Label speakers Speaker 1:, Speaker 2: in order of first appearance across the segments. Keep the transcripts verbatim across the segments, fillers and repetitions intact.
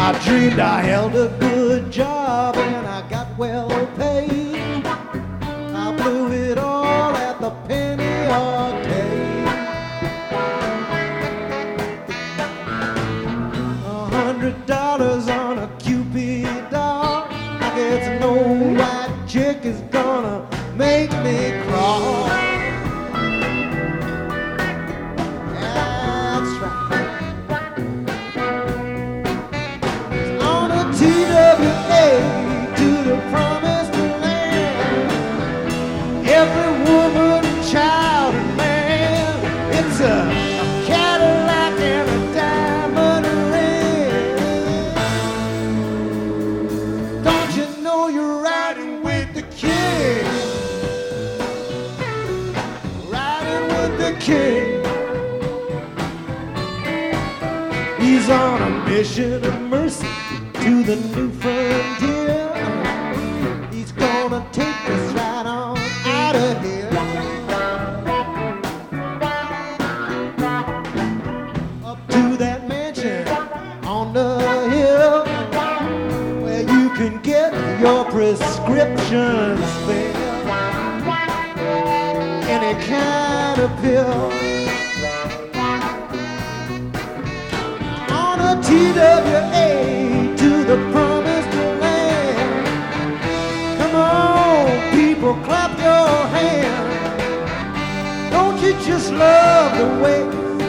Speaker 1: I dreamed I held a good job and I got well paid. I blew it all at the penny arcade. A hundred dollars on a Cupid doll. I guess no white chick is gonna make me crawl. That's right. On a T W A to the promised land. Every woman, child, and man. It's a, a Cadillac and a diamond ring. Don't you know you're riding with the king? Riding with the king. He's on a mission of mercy to the new frontier. He's gonna take us right on out of here. Up to that mansion on the hill where you can get your prescriptions filled. Any kind of pill. On a T W A to the promised land. Come on, people, clap your hands. Don't you just love the way?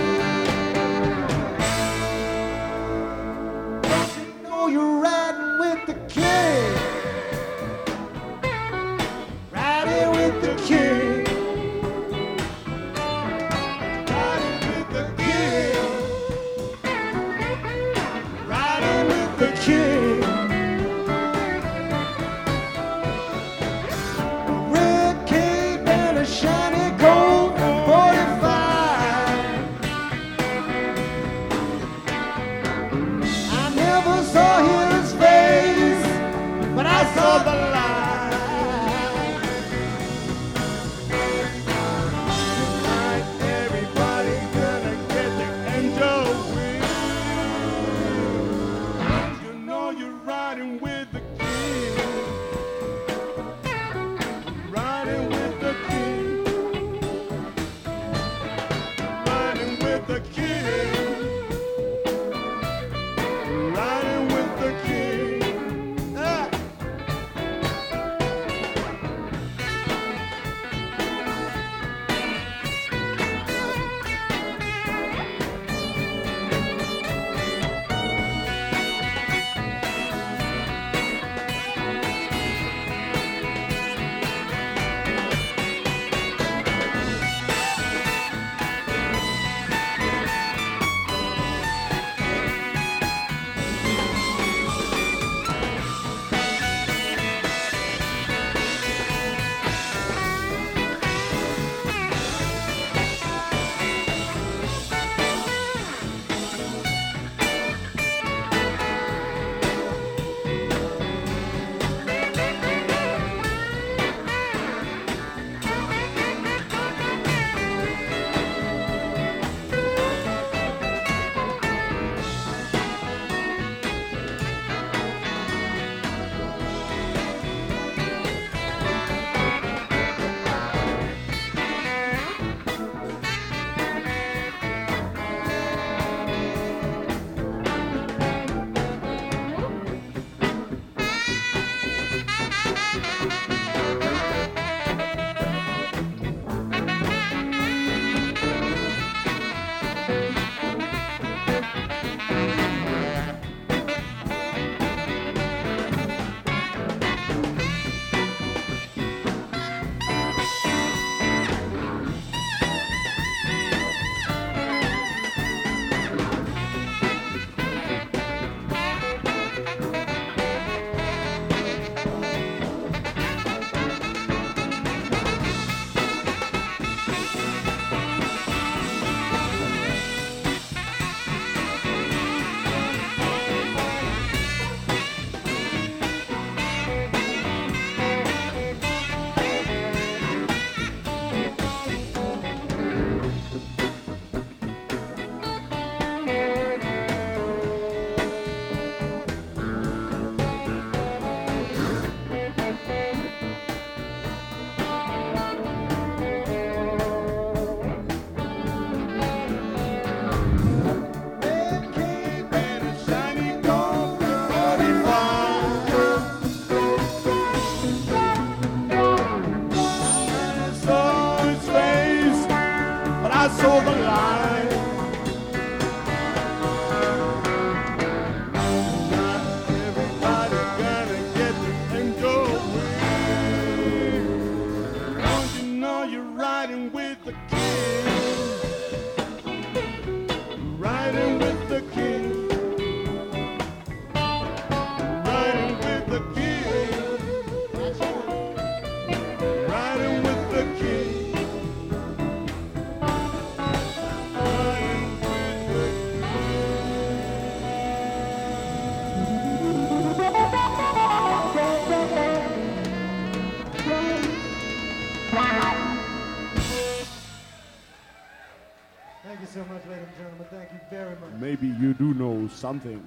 Speaker 1: Don't you know you're riding with the king? Riding with the king. Riding with the king. Riding with the king. Red cape and a shiny Colt forty-five. so much, ladies and gentlemen. Thank you very much.
Speaker 2: Maybe you do know something.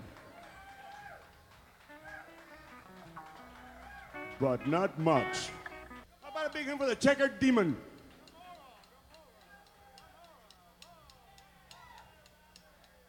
Speaker 2: But not much. How about a big hand for the checkered demon?